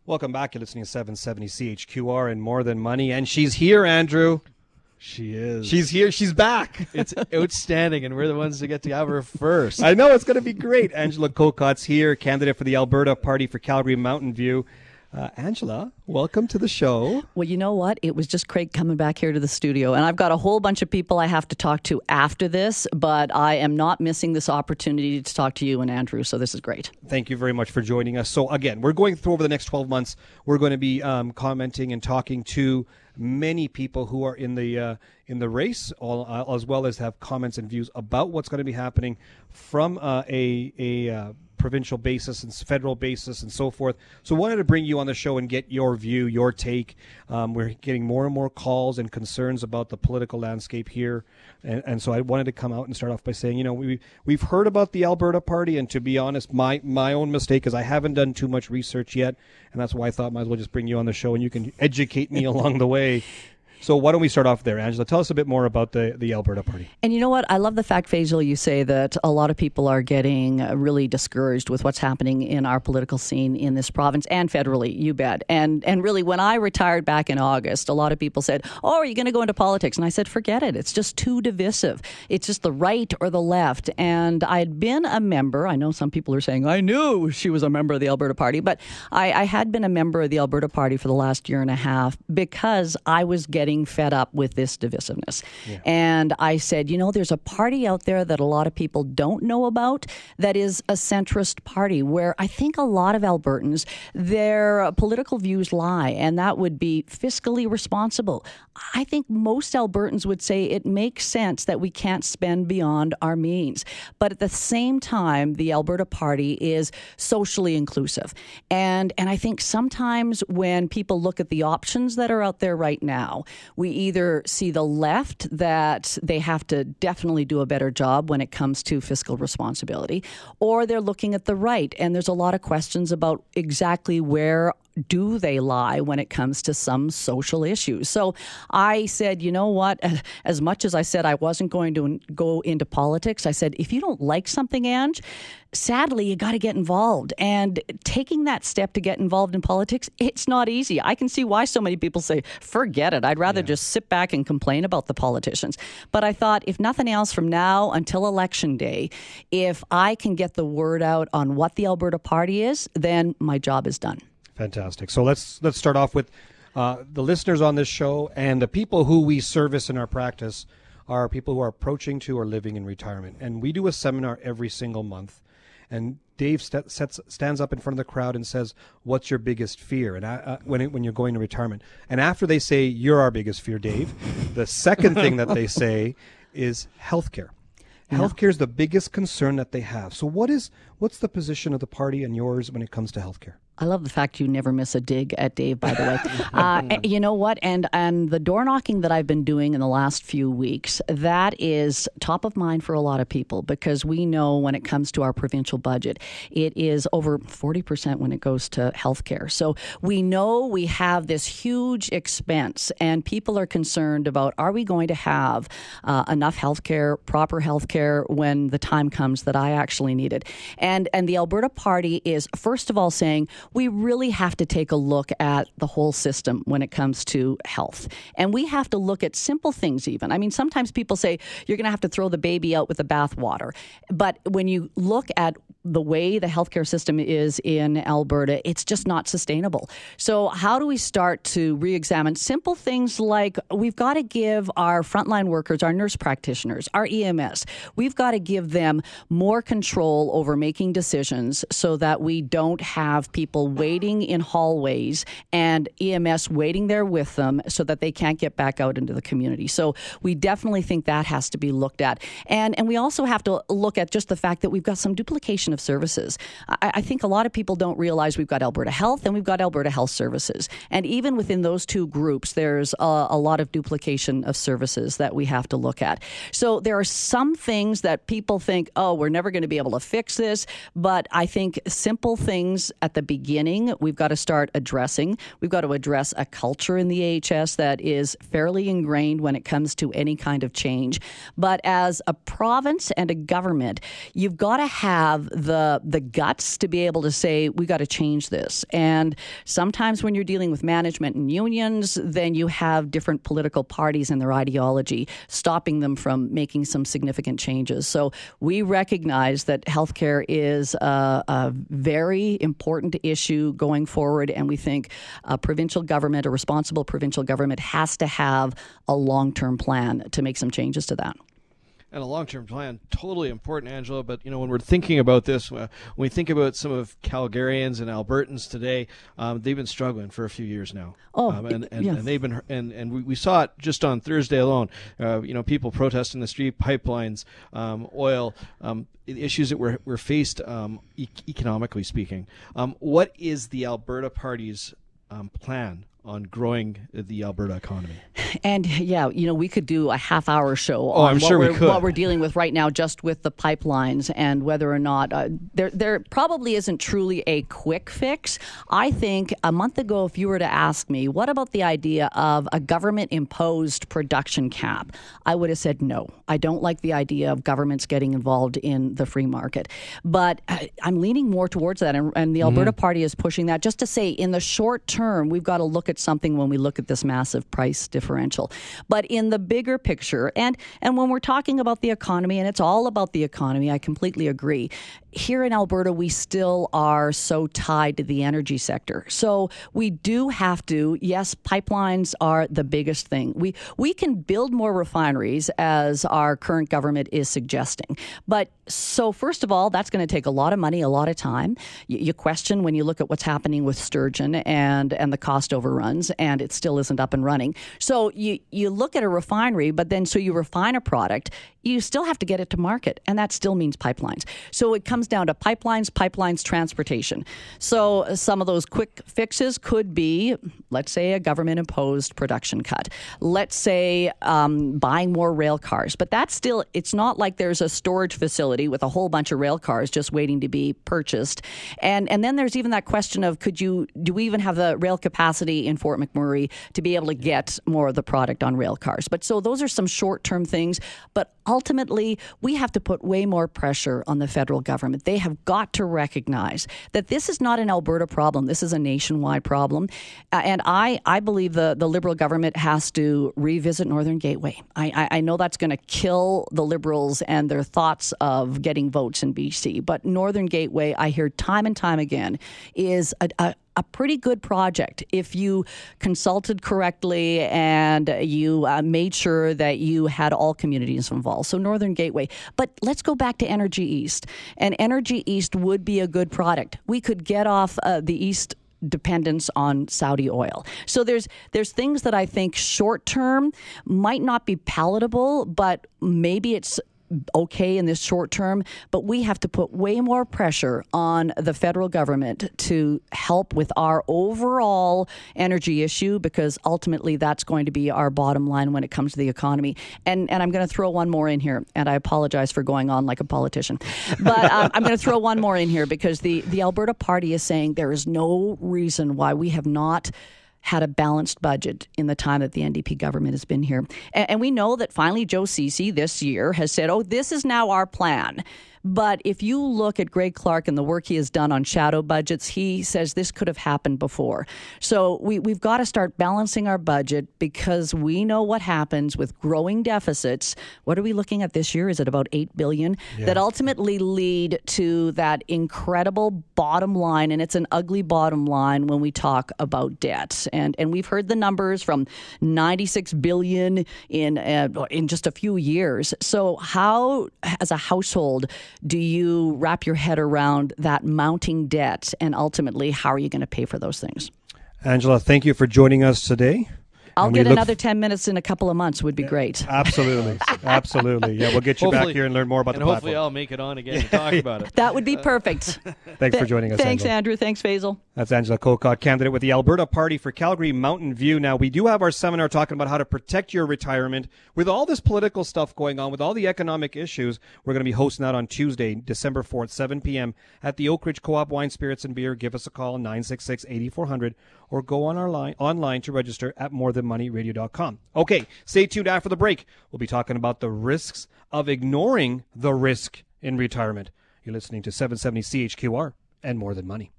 Welcome back. You're listening to 770 CHQR and More Than Money. And she's here, Andrew. She is. She's here. She's back. It's outstanding, and we're the ones to get to have her first. I know. It's going to be great. Angela Kokot's here, candidate for the Alberta Party for Calgary Mountain View. Angela, welcome to the show. Well, you know what? It was just Craig coming back here to the studio, and I've got a whole bunch of people I have to talk to after this, but I am not missing this opportunity to talk to you and Andrew, so this is great. Thank you very much for joining us. So again, we're going through over the next 12 months, we're going to be commenting and talking to many people who are in the race, as well as have comments and views about what's going to be happening from a provincial basis and federal basis and so forth. So wanted to bring you on the show and get your view, your take. We're getting more and more calls and concerns about the political landscape here. And so I wanted to come out and start off by saying, you know, we've heard about the Alberta Party, and to be honest, my own mistake is I haven't done too much research yet, and that's why I thought I might as well just bring you on the show and you can educate me along the way. So why don't we start off there, Angela? Tell us a bit more about the Alberta Party. And you know what? I love the fact, Faisal, you say that a lot of people are getting really discouraged with what's happening in our political scene in this province and federally, you bet. And really, when I retired back in August, a lot of people said, oh, are you going to go into politics? And I said, forget it. It's just too divisive. It's just the right or the left. And I had been a member. I know some people are saying, I knew she was a member of the Alberta Party. But I had been a member of the Alberta Party for the last year and a half because I was getting fed up with this divisiveness. Yeah. And I said, you know, there's a party out there that a lot of people don't know about that is a centrist party where I think a lot of Albertans, their political views lie, and that would be fiscally responsible. I think most Albertans would say it makes sense that we can't spend beyond our means. But at the same time, the Alberta Party is socially inclusive. And I think sometimes when people look at the options that are out there right now, we either see the left that they have to definitely do a better job when it comes to fiscal responsibility, or they're looking at the right. And there's a lot of questions about exactly where do they lie when it comes to some social issues. So I said, you know what, as much as I said I wasn't going to go into politics, I said, if you don't like something, Ange, sadly, you got to get involved. And taking that step to get involved in politics, it's not easy. I can see why so many people say, forget it. I'd rather just sit back and complain about the politicians. But I thought, if nothing else, from now until Election Day, if I can get the word out on what the Alberta Party is, then my job is done. Fantastic. So let's start off with the listeners on this show, and the people who we service in our practice are people who are approaching to or living in retirement. And we do a seminar every single month. And Dave stands up in front of the crowd and says, what's your biggest fear? And when you're going to retirement. And after they say, you're our biggest fear, Dave, the second thing that they say is healthcare. Yeah. Healthcare is the biggest concern that they have. So what's the position of the party and yours when it comes to healthcare? I love the fact you never miss a dig at Dave, by the way. You know what? And the door knocking that I've been doing in the last few weeks, that is top of mind for a lot of people, because we know when it comes to our provincial budget, it is over 40% when it goes to healthcare. So we know we have this huge expense, and people are concerned about, are we going to have enough healthcare, proper healthcare, when the time comes that I actually need it? And the Alberta Party is, first of all, saying, we really have to take a look at the whole system when it comes to health. And we have to look at simple things even. I mean, sometimes people say you're going to have to throw the baby out with the bathwater. But when you look at the way the healthcare system is in Alberta, it's just not sustainable. So how do we start to re-examine simple things like we've got to give our frontline workers, our nurse practitioners, our EMS, we've got to give them more control over making decisions so that we don't have people waiting in hallways and EMS waiting there with them so that they can't get back out into the community. So we definitely think that has to be looked at. And we also have to look at just the fact that we've got some duplication of services. I think a lot of people don't realize we've got Alberta Health and we've got Alberta Health Services. And even within those two groups, there's a lot of duplication of services that we have to look at. So there are some things that people think, oh, we're never going to be able to fix this. But I think simple things at the beginning, we've got to start addressing. We've got to address a culture in the AHS that is fairly ingrained when it comes to any kind of change. But as a province and a government, you've got to have the guts to be able to say, we got to change this. And sometimes when you're dealing with management and unions, then you have different political parties and their ideology stopping them from making some significant changes. So we recognize that healthcare is a very important issue going forward, and we think a responsible provincial government has to have a long-term plan to make some changes to that. And a long-term plan, totally important, Angela. But, when we're thinking about this, when we think about some of Calgarians and Albertans today, they've been struggling for a few years now. And they've been, and we saw it just on Thursday alone. People protesting the street, pipelines, oil, issues that were faced economically speaking. What is the Alberta Party's plan on growing the Alberta economy? And we could do a half-hour show on what we're dealing with right now, just with the pipelines and whether or not there probably isn't truly a quick fix. I think a month ago, if you were to ask me, what about the idea of a government-imposed production cap? I would have said no. I don't like the idea of governments getting involved in the free market. But I'm leaning more towards that, and the Alberta Party is pushing that, just to say in the short term, we've got to look at something when we look at this massive price differential. But in the bigger picture, and when we're talking about the economy, and it's all about the economy, I completely agree. Here in Alberta, we still are so tied to the energy sector. So we do have to, yes, pipelines are the biggest thing. We can build more refineries, as our current government is suggesting. But so first of all, that's going to take a lot of money, a lot of time. You question when you look at what's happening with Sturgeon and the cost overruns, and it still isn't up and running. So you look at a refinery, but then so you refine a product, you still have to get it to market, and that still means pipelines. So it comes down to pipelines, transportation. So some of those quick fixes could be, let's say, a government-imposed production cut. Let's say buying more rail cars. But that's still, it's not like there's a storage facility with a whole bunch of rail cars just waiting to be purchased. And then there's even that question of, do we even have the rail capacity in Fort McMurray to be able to get more of the product on rail cars? But so those are some short-term things. But ultimately, we have to put way more pressure on the federal government. They have got to recognize that this is not an Alberta problem. This is a nationwide problem. And I believe the Liberal government has to revisit Northern Gateway. I know that's going to kill the Liberals and their thoughts of getting votes in BC. But Northern Gateway, I hear time and time again, is a pretty good project if you consulted correctly and you made sure that you had all communities involved. So Northern Gateway. But let's go back to Energy East. And Energy East would be a good product. We could get off the East dependence on Saudi oil. So there's things that I think short term might not be palatable, but maybe it's okay in this short term, but we have to put way more pressure on the federal government to help with our overall energy issue, because ultimately that's going to be our bottom line when it comes to the economy. And I'm going to throw one more in here, and I apologize for going on like a politician, but I'm going to throw one more in here because the Alberta Party is saying there is no reason why we have not had a balanced budget in the time that the NDP government has been here. And we know that finally Joe Ceci this year has said, this is now our plan. But if you look at Greg Clark and the work he has done on shadow budgets, he says this could have happened before. So we've got to start balancing our budget, because we know what happens with growing deficits. What are we looking at this year? Is it about $8 billion? Yeah. That ultimately lead to that incredible bottom line, and it's an ugly bottom line when we talk about debt. And we've heard the numbers from $96 billion in just a few years. So how, as a household, do you wrap your head around that mounting debt, and ultimately, how are you going to pay for those things? Angela, thank you for joining us today. I'll get another 10 minutes in a couple of months would be great. Absolutely. Absolutely. Yeah, we'll get you back here and learn more about the platform. And hopefully I'll make it on again to talk about it. That would be perfect. Thanks for joining us, Thanks, Angela. Andrew. Thanks, Faisal. That's Angela Kokot, candidate with the Alberta Party for Calgary Mountain View. Now, we do have our seminar talking about how to protect your retirement. With all this political stuff going on, with all the economic issues, we're going to be hosting that on Tuesday, December 4th, 7 p.m. at the Oak Ridge Co-op Wine, Spirits, and Beer. Give us a call, 966-8400, or go on our online to register at morethanmoneyradio.com. Okay, stay tuned after the break. We'll be talking about the risks of ignoring the risk in retirement. You're listening to 770 CHQR and More Than Money.